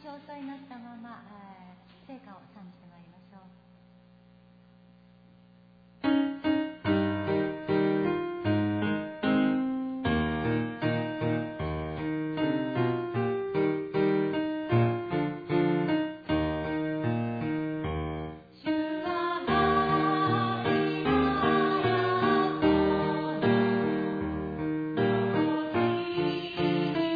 お座りになったまま聖歌を賛美してまいりましょう。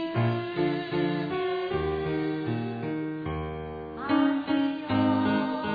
愛よ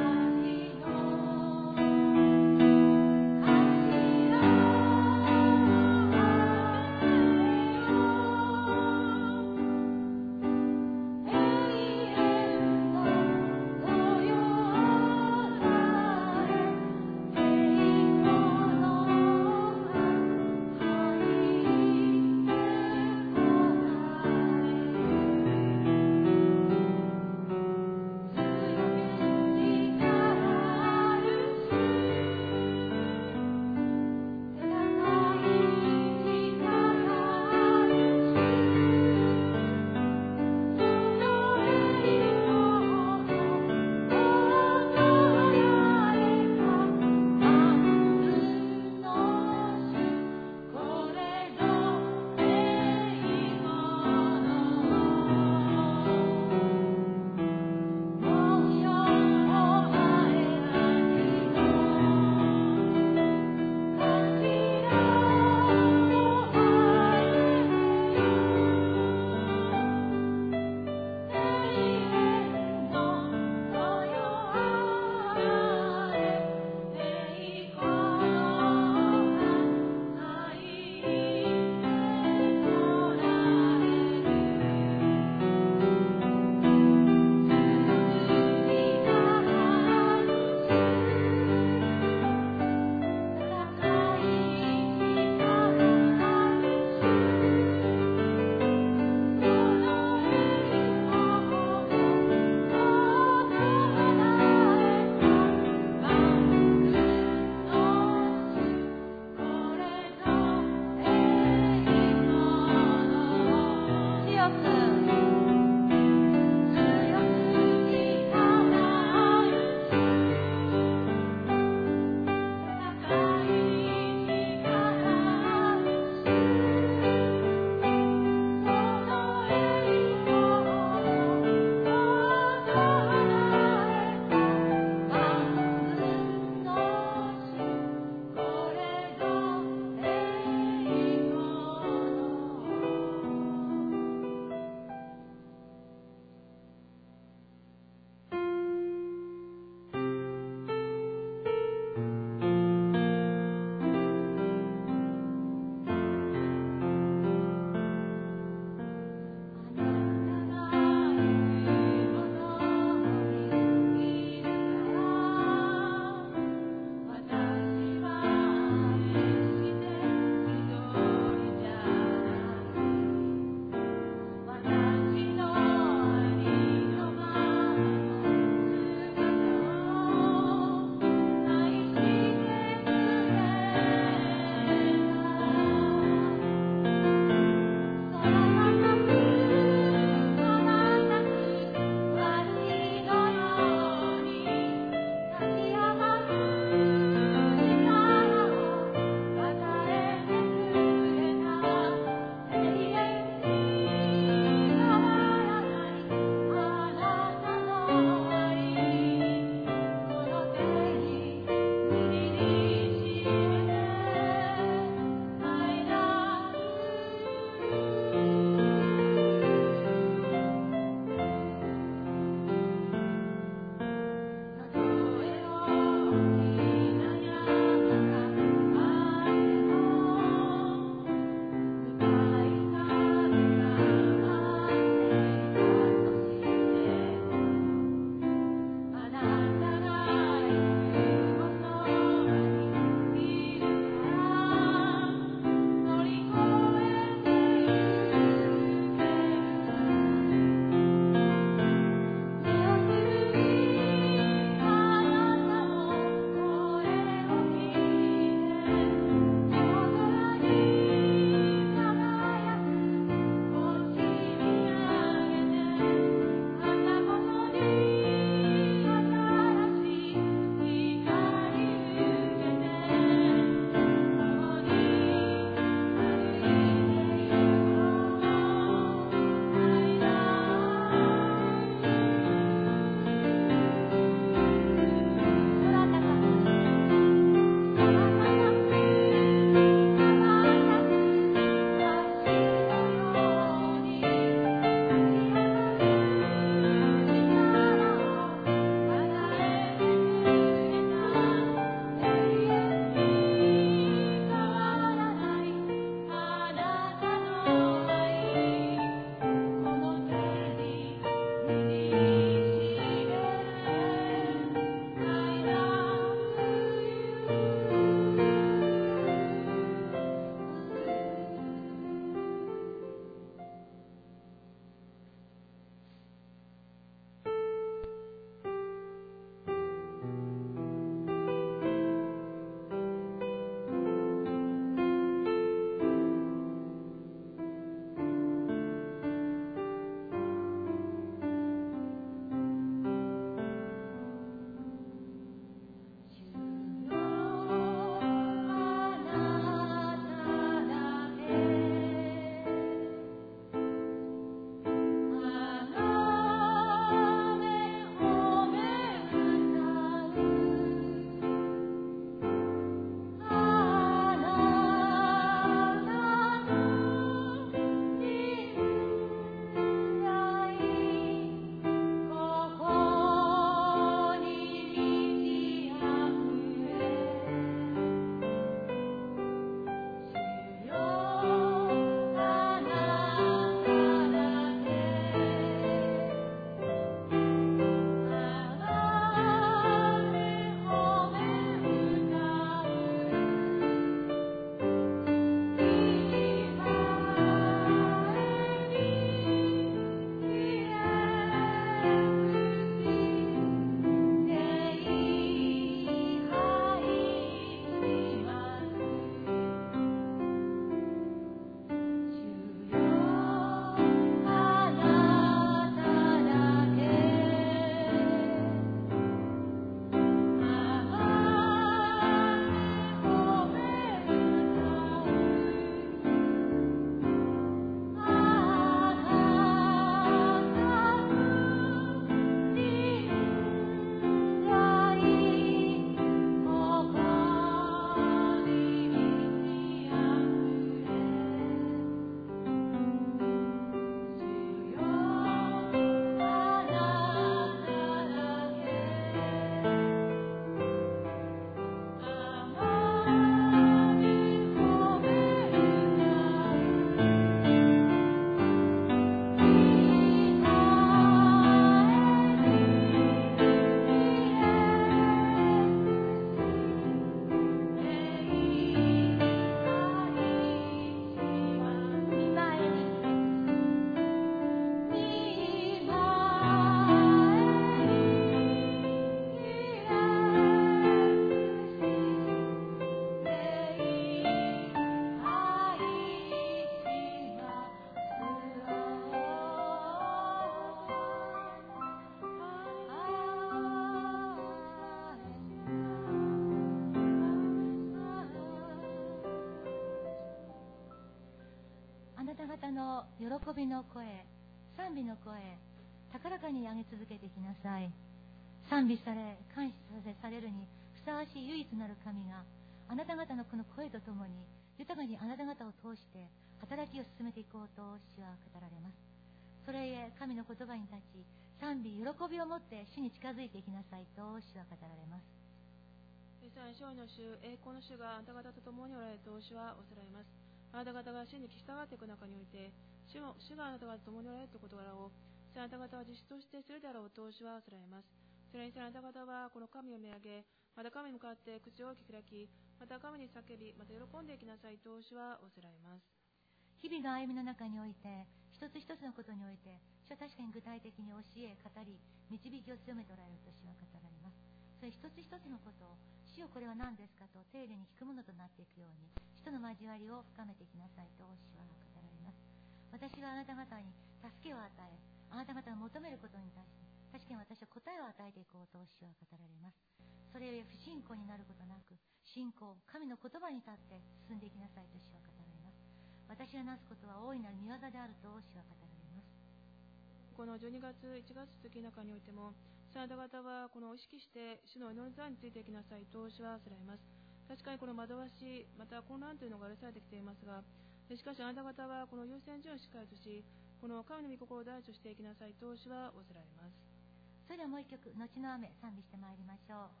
喜びの声、賛美の声、高らかに上げ続けていきなさい。賛美され、感謝されるにふさわしい唯一なる神が、あなた方のこの声とともに、豊かにあなた方を通して働きを進めていこうと主は語られます。それゆえ神の言葉に立ち、賛美、喜びを持って主に近づいていきなさいと主は語られます。 勝利の主、栄光の主があなた方と共におられると主はおせられます。あなた方が主に従っていく中において、主があなた方と共におられるという事柄を、あなた方は実質としてするであろうと主はおせられます。それにあなた方はこの神を見上げ、また神に向かって口を大きく開き、また神に叫び、また喜んでいきなさいと主はおせられます。 日々の歩みの中において、一つ一つのことにおいて、主は確かに具体的に教え、語り、導きを強めておられると主は語られます。それ一つ一つのことを、主よこれは何ですかと丁寧に聞くものとなっていくように、主との交わりを深めていきなさいと主は語られます。私があなた方に助けを与え、あなた方が求めることに対して、確かに私は答えを与えていこうと主は語られます。それより不信仰になることなく、信仰、神の言葉に立って進んでいきなさいと主は語られます。私がなすことは大いなる御業であると主は語られます。 この12月、1月月の中においても、あなた方はこの意識して主の祈り座についていきなさいと主はせられます。確かにこの惑わし、また混乱というのが許されてきていますが、しかしあなた方はこの優先順位をしっかりとし、この神の御心を第一としていきなさいと主はおせられます。 それではもう一曲、後の雨、賛美してまいりましょう。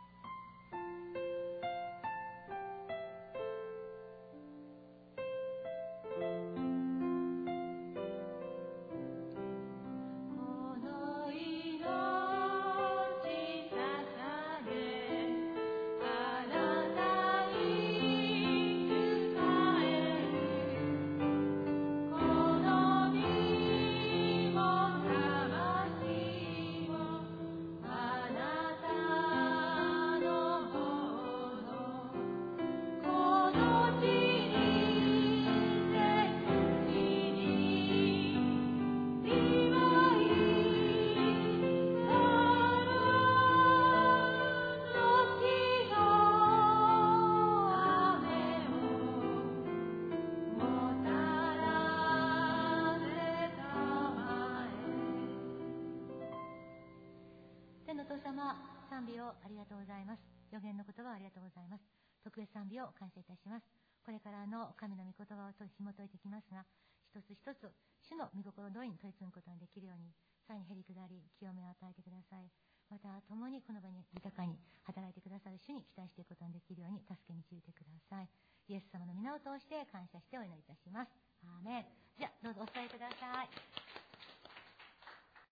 天のお父様、賛美をありがとうございます。予言の言葉をありがとうございます。特別賛美を感謝いたします。これからの神の御言葉を紐解いていきますが、一つ一つ主の御心通りに取り組むことができるように、さらにへり下り、清めを与えてください。また共にこの場に豊かに働いてくださる主に期待していくことができるように助け導いてください。イエス様の皆を通して感謝してお祈りいたします。アーメン。じゃあどうぞお伝えください。